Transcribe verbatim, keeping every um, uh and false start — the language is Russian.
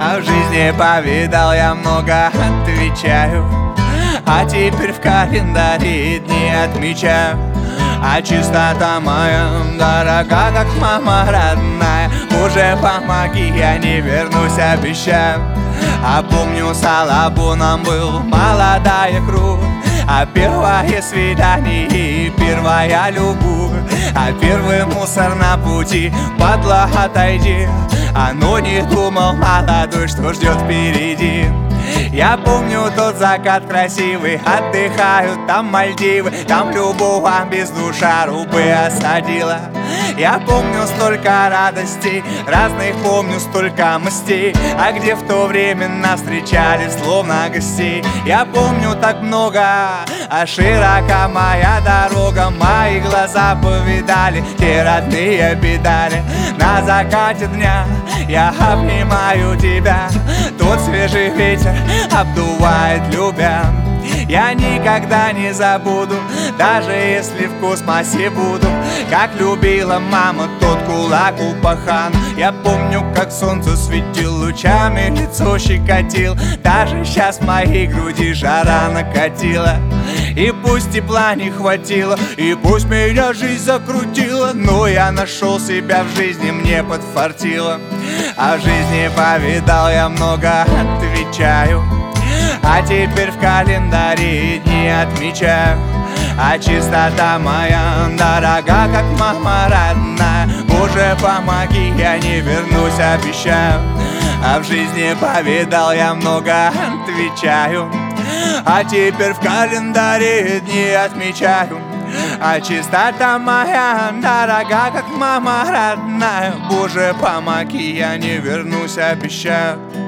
А в жизни повидал я много, отвечаю. А теперь в календаре дни отмечаю. А чистота моя дорога, как мама родная. Уже помоги, я не вернусь, обещаю. А помню, с Алабуном был молодая кровь. А первое свидание и первая любовь. А первый мусор на пути, падла, отойди. А но не думал молодой, что ждет впереди. Я помню тот закат красивый, отдыхают там Мальдивы. Там любого без душа рубы осадила. Я помню столько радостей, разных помню столько мастей. А где в то время нас встречали словно гостей. Я помню так много, а широка моя дорога. Мои глаза повидали те родные педали. На закате дня я обнимаю тебя. Тот свежий ветер обдувает, любя. Я никогда не забуду, даже если в космосе буду. Как любила мама тот кулак у пахан. Я помню, как солнце светил лучами, лицо щекотил. Даже сейчас в моей груди жара накатила. И пусть тепла не хватило, и пусть меня жизнь закрутила, но я нашел себя в жизни, мне подфартило. А в жизни повидал я много, отвечаю. А теперь в календаре дни отмечаю. А чистота моя дорога, как мама родная. Боже, помоги, я не вернусь, обещаю. А в жизни повидал я много, отвечаю. А теперь в календаре дни отмечаю. А чистота моя дорога, как мама родная. Боже, помоги, я не вернусь, обещаю.